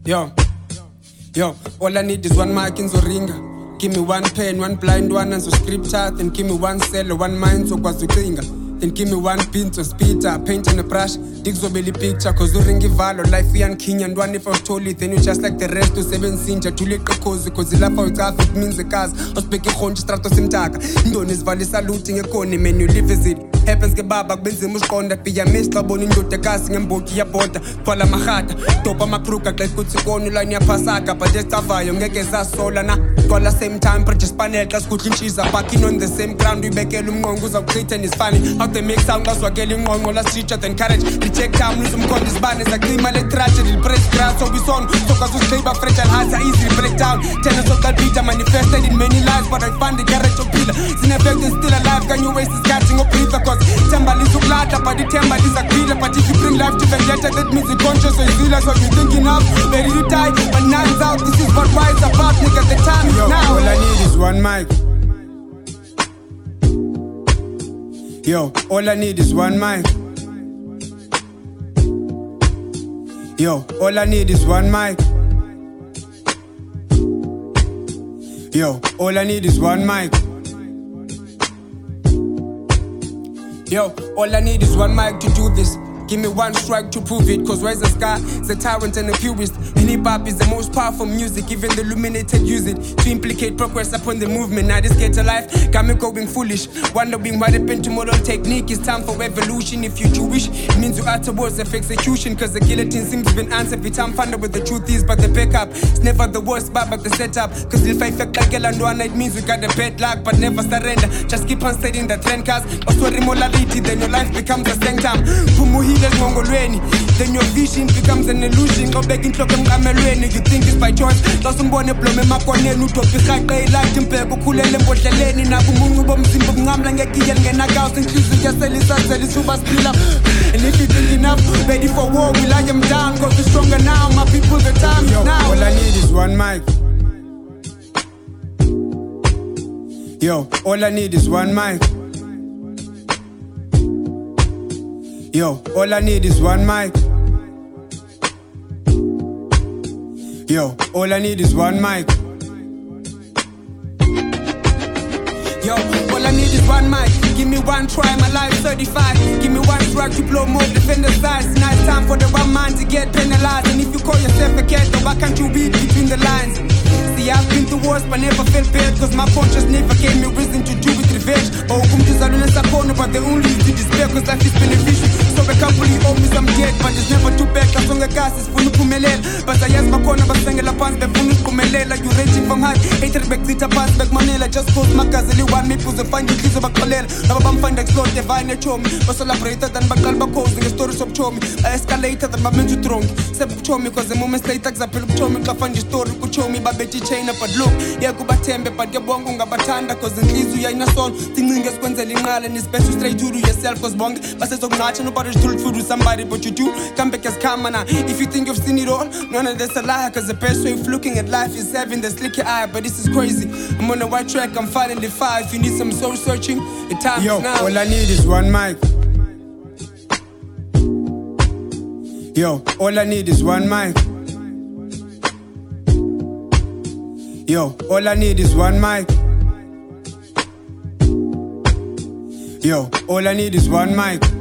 Yo, all I need is one mic in Zoringa. Give me one pen, one blind one and so scripture. Then give me one cell, one mind so kwazukinga. Then give me one pin to speeder, paint and a brush. Dig so belly picture, cause you ringi valo, life and king and one if I was told it, then you just like the rest to 7 sinja, too late cause the laugh out traffic means the cars. I was speaking honch strato simtaka. Don't is valley saluting a cone, man, you live as it. Happens kebaba benzimu siqonda piya mixxa bona indoda kasi ngembotyi yabhoda kwala mahata dopa makruka xa kuthi kona line yaphasaka but esicavayo ngeke zasola na kwala same time project panel xa sikudla intshiza backing on the same ground uyibekela umnqongo uzawuchitha and is funny out the mix sound kaswakela inqonqo last teacher then courage reject time lose umkhonda isibane zacima le tragedy press grass so we son so kwazusiba fragile hearts are easy break down tenor so that beat manifested in many lives but I find the courage of pillar sin effect is still alive can you waste this catching up breathe cause Temba lizuklata but the temba lizakwila but if you bring life to vendetta that means you're conscious so you feel like so you're thinking of ready to die but nine's out this is what wise about nigga the time is now all I need is one mic yo all I need is one mic yo all I need is one mic yo all I need is one mic Yo, all I need is one mic to do this. Give me one strike to prove it. Cause where's the sky? The tyrant and the purist. And hip-hop is the most powerful music. Even the illuminated use it to implicate progress upon the movement. Now this get to life got me going foolish. Wondering what happened to modern technique. It's time for evolution. If you Jewish, it means you utter words of execution. Cause the guillotine seems to be answered every time. Find out what the truth is, but the backup it's never the worst part, but the setup. Cause if I fake like Elandwana, it means you got a bad luck, but never surrender. Just keep on studying the trend, cause also morality, then your life becomes a sanctum. Then your vision becomes an illusion. Go back in clock and you think it's by choice. Doesn't want to blow me my corner, no top is like a light in Pego Kulele Boteleni, Nabumu bomb simple Namlang and Nagaus and Kizu just super spiller. And if you think enough, ready for war, we lie them down, cause we're stronger now, my people the time is now. All I need is one mic. Yo, all I need is one mic. Yo, all I need is one mic. Yo, all I need is one mic. Yo, all I need is one mic. Give me one try, my life 35. Give me one strike to blow more defender size. Now it's time for the one man to get penalized. And if you call yourself a cat, then why can't you read between the lines? See, I've been the worst, but never felt bad. Cause my conscience never gave me reason to do with revenge. Oh, come to Zalun and corner, but they only to despair. Cause life is beneficial. So I can't believe always I'm dead, but it's never too bad. Cause on the gas is full of pumelel. But I ask my corner, but sang la pants, the full of pumelel. You raging from high, hated back, zita pass back manila. Just cause my gazelle, one me pose a find the keys of a colel. Now I'm find explode the vine at chomi. Was celebrated and back alba causing the stories of chomi. I escalated and my men to throne. Sep chomi, cause the moment later, I pill chomi, I find the story could show me, but Betty chain up a look. Yeah, go back tembe, but get bonga batanda, cause in Kizu ya in a son. Thinking as when the lingal and it's best to straight to yourself, cause bong. But says of natural, nobody's told for somebody, but you do. Come back as Kamana. If you think you've seen it all, none of this a lie, cause the best way of looking at life is having the slicker eye. But this is crazy. I'm on the right track, I'm finally fire. If you need some soul searching, the time is now. All I need is one mic. Yo, all I need is one mic. Yo, all I need is one mic. Yo, all I need is one mic.